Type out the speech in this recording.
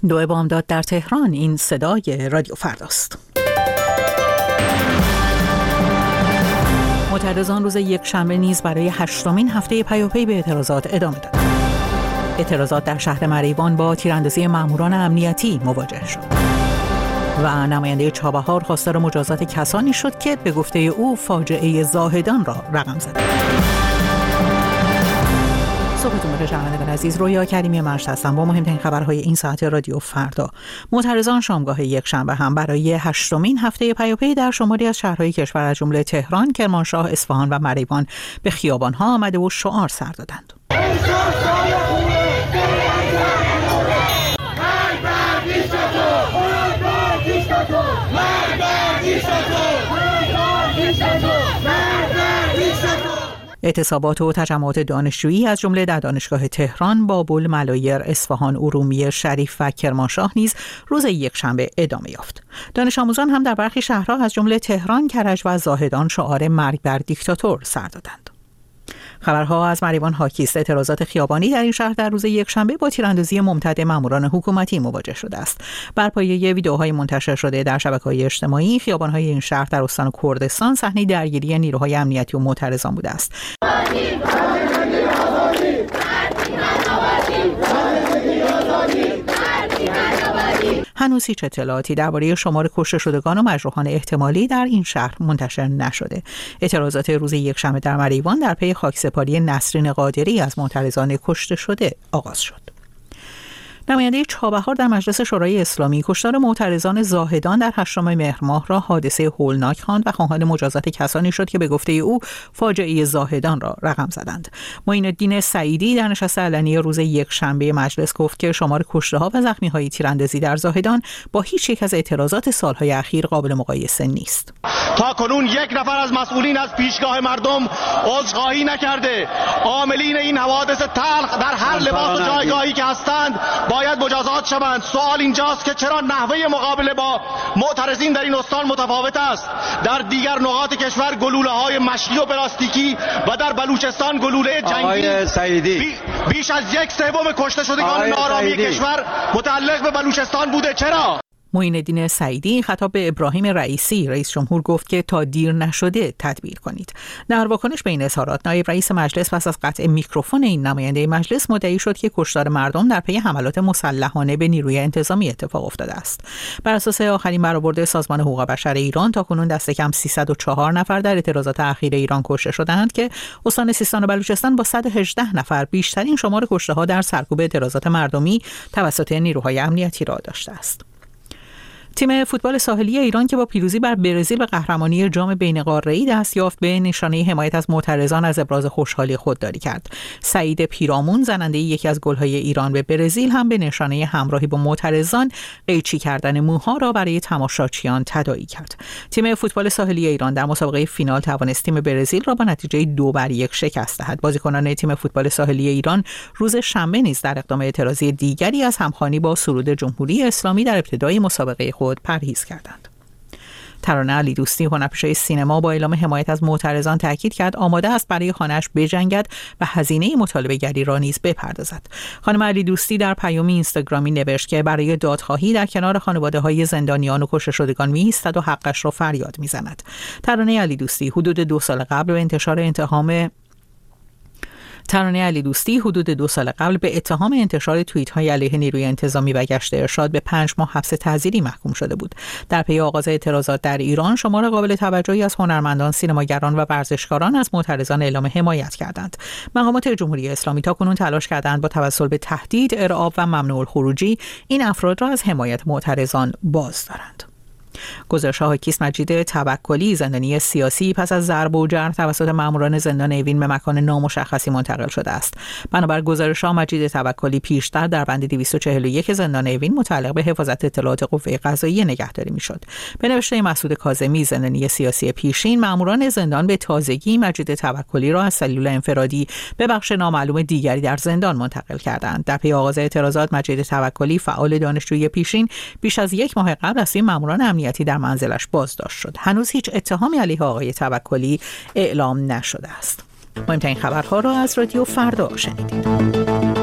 دو بامداد در تهران. این صدای رادیو فرداست. معترضان روز یکشنبه نیز برای 8مین هفته پیاپی به اعتراضات ادامه دادند. اعتراضات در شهر مریوان با تیراندازی ماموران امنیتی مواجه شد و نماینده چابهار خواستار مجازات کسانی شد که به گفته او فاجعه زاهدان را رقم زدند. صبحتون بخیر شنوندگان عزیز، رویا کریمی مرشد هستم با مهمترین خبرهای این ساعت رادیو فردا. معترضان شامگاه یکشنبه هم برای 8مین هفته پیاپی در شماری از شهرهای کشور از جمله تهران، کرمانشاه، اصفهان و مریوان به خیابان‌ها آمده و شعار سر دادند. اعتصابات و تجمعات دانشجویی از جمله در دانشگاه تهران، بابل، ملایر، اصفهان، ارومیه، شریف و کرمانشاه نیز روز یکشنبه ادامه یافت. دانش آموزان هم در برخی شهرها از جمله تهران، کرج و زاهدان شعار مرگ بر دیکتاتور سر دادند. خبرها از مریوان حاکی است. اعتراضات خیابانی در این شهر در روز یکشنبه با تیراندازی ممتد ماموران حکومتی مواجه شده است. بر پایه ویدئوهای منتشر شده در شبکه‌های اجتماعی، خیابان‌های این شهر در استان کردستان صحنه درگیری نیروهای امنیتی و معترضان بوده است. هنوز هیچ اطلاعاتی درباره شمار کشته شدگان و مجروحان احتمالی در این شهر منتشر نشده. اعتراضات روز یکشنبه در مریوان در پی خاکسپاری نسرین قادری از معترضان کشته شده آغاز شد. نماینده چابهار در مجلس شورای اسلامی کشتار معترضان زاهدان در 8 مهر ماه را حادثه هولناک خواند و خواهان مجازات کسانی شد که به گفته او فاجعه زاهدان را رقم زدند. معین الدین سعیدی در نشست علنی روز یکشنبه مجلس گفت که شمار کشته‌ها و زخمی‌های تیراندازی در زاهدان با هیچ یک از اعتراضات سالهای اخیر قابل مقایسه نیست. تا کنون یک نفر از مسئولین از پیشگاه مردم عذرخواهی نکرده. عاملین این حوادث تلخ در هر لباس و جایگاهی که هستند باید مجازات شوند. سوال اینجاست که چرا نحوه مقابله با معترضین در این استان متفاوت است؟ در دیگر نقاط کشور گلوله‌های مشکی و پلاستیکی و در بلوچستان گلوله جنگی بیش از 1/3 کشته شدگان نارامی کشور متعلق به بلوچستان بوده. چرا؟ معین الدین سعیدی خطاب به ابراهیم رئیسی رئیس جمهور گفت که تا دیر نشده تدبیر کنید. در واکنش به این اظهارات نایب رئیس مجلس پس از قطع میکروفون این نماینده مجلس مدعی شد که کشتار مردم در پی حملات مسلحانه به نیروی انتظامی اتفاق افتاده است. بر اساس آخرین برآورد سازمان حقوق بشر ایران تاکنون دست کم 304 نفر در اعتراضات اخیر ایران کشته شدند که استان سیستان و بلوچستان با 118 نفر بیشترین شمار کشته‌ها در سرکوب اعتراضات مردمی توسط نیروهای امنیتی را داشته است. تیم فوتبال ساحلی ایران که با پیروزی بر برزیل به قهرمانی جام بین‌قاره‌ای دست یافت به نشانه حمایت از معترضان از ابراز خوشحالی خودداری کرد. سعید پیرامون زننده یکی از گل‌های ایران به برزیل هم به نشانه همراهی با معترضان قیچی کردن موها را برای تماشاچیان تداعی کرد. تیم فوتبال ساحلی ایران در مسابقه فینال توانست تیم برزیل را با نتیجه 2-1 شکست دهد. بازیکنان تیم فوتبال ساحلی ایران روز شنبه نیز در اقدام اعتراضی دیگری از همخوانی با سرود جمهوری اسلامی در ابتدای مسابقه پرهیز کردند. ترانه علی دوستی هنرپیشه سینما با اعلام حمایت از معترضان تاکید کرد آماده است برای خانه‌اش بجنگد و هزینه مطالبه گری را نیز بپردازد. خانم علی دوستی در پیامی اینستاگرامی نوشت که برای دادخواهی در کنار خانواده‌های زندانیان و کشته شدگان می‌ایستد و حقش را فریاد می‌زند. ترانه علی دوستی حدود 2 سال قبل به اتهام انتشار توییت‌های علیه نیروی انتظامی و گشت ارشاد به 5 ماه حبس تعزیری محکوم شده بود. در پی آغاز اعتراضات در ایران، شمار قابل توجهی از هنرمندان، سینماگران و ورزشکاران از معترضان اعلام حمایت کردند. مقامات جمهوری اسلامی تاکنون تلاش کردند با توسل به تهدید، ارعاب و ممنوع الخروجی این افراد را از حمایت معترضان باز دارند. گزارش‌ها حاکیست مجید توکلی زندانی سیاسی پس از ضرب و جرح توسط ماموران زندان اوین به مکان نامشخصی منتقل شده است. بنابر گزارش‌ها مجید توکلی پیشتر در بند 241 زندان اوین متعلق به حفاظت اطلاعات قوه قضاییه نگهداری می‌شد. به نوشته مسعود کاظمی زندانی سیاسی پیشین، ماموران زندان به تازگی مجید توکلی را از سلول انفرادی به بخش نامعلوم دیگری در زندان منتقل کردند. در پی آغاز اعتراضات مجید توکلی فعال دانشجوی پیشین بیش از 1 ماه قبل از ماموران امنیتی در منزلش بازداشت شد. هنوز هیچ اتهامی علیه آقای توکلی اعلام نشده است. مهمترین خبرها را از رادیو فردا شنیدید.